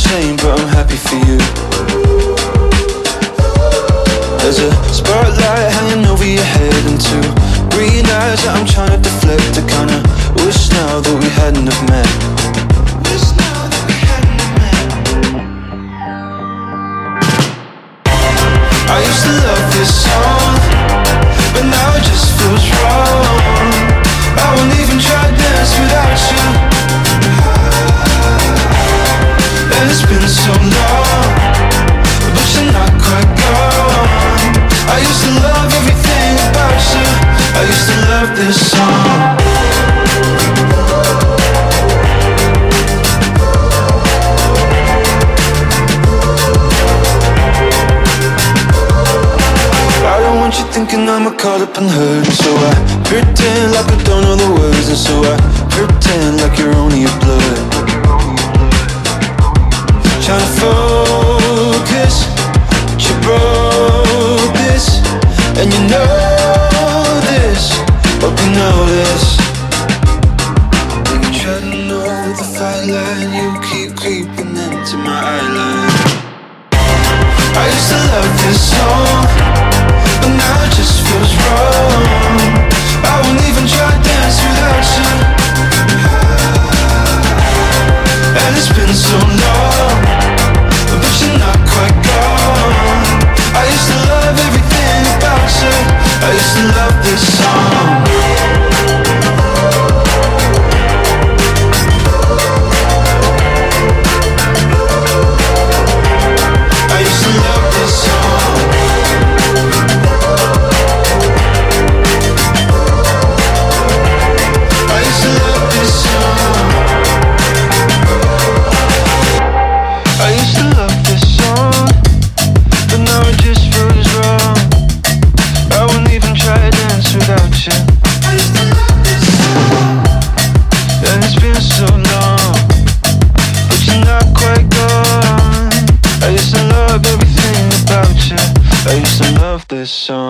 shame, but I'm happy for you. There's a spotlight hanging over your head and two green eyes that I'm trying to deflect. I kinda wish now that we hadn't have met. I used to love this song, but now it just feels wrong. I won't even try to dance without you. And it's been so long, but you're not quite gone. I used to love everything about you. I used to love this song. I don't want you thinking I'm caught up and hurt, so I pretend like I don't know the words, and so I pretend like you're only a blood. Trying to focus, but you broke this, and you know this. Hope you know this. When you try to know the fight line, you keep creeping into my eyeline. I used to love this song, but now it just feels wrong. I won't even try to dance without you. And it's been so long, but you're not quite gone. I used to love everything about you. I used to love this song. I used to love this song. I used to love this song. I used to love this song, but now it just feels wrong. I won't even try to dance without you. I used to love this song. And it's been so long, but you're not quite gone. I used to love everything about you. I used to love this song.